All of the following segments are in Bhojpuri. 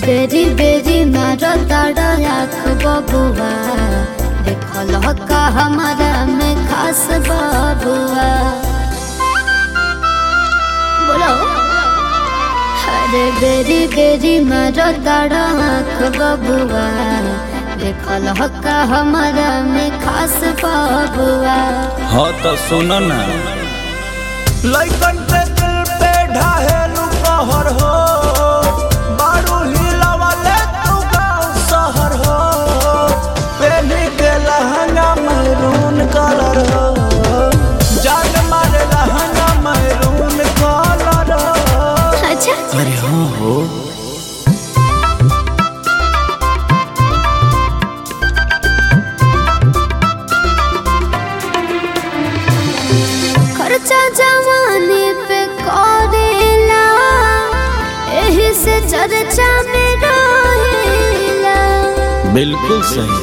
बेरी बेरी मारो ताड़ा आँख बबुआ, देखल का हमारा में खास बबुआ। बोलो अरे बेरी बेरी मारो ताड़ा आँख बबुआ, देखल का हमारा में खास बबुआ। हाँ तो सुनो ना, लइकन पे दिल पे ढाहेलू कहर हो, बारू हिलावले तू गाँव शहर हो, पहनी के लहंगा मैरून कलर हो, जान मारे लहंगा मैरून कलर हो। अच्छा अरे हाँ हो। खर्चा जवानी पे करेला, एही से चर्चा में रहेला। बिल्कुल सही।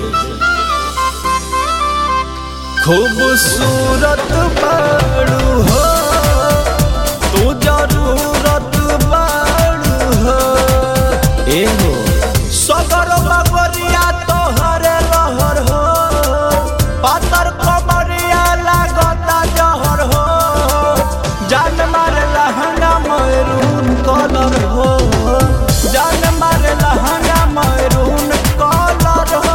खूबसूरत बारू हो, तू जरूरत बारू हो, ए हो सगर बगरिया तोहरे लहर हो, पातर कमरिया लागता जहर हो, जान मारे लहंगा मैरून कलर हो, जान मारे लहंगा मैरून कलर हो।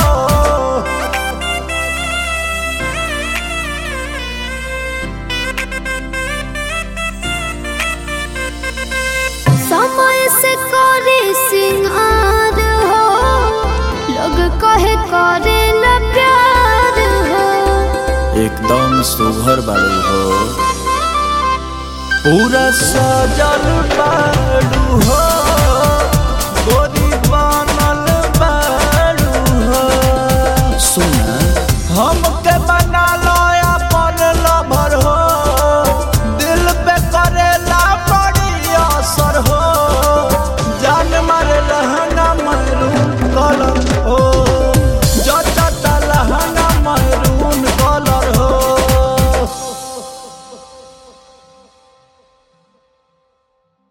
समय से करे सिंगार हो, लोग कहे करे न प्यार हो। एकदम सुघर बालू हो। पूरा सजल बारू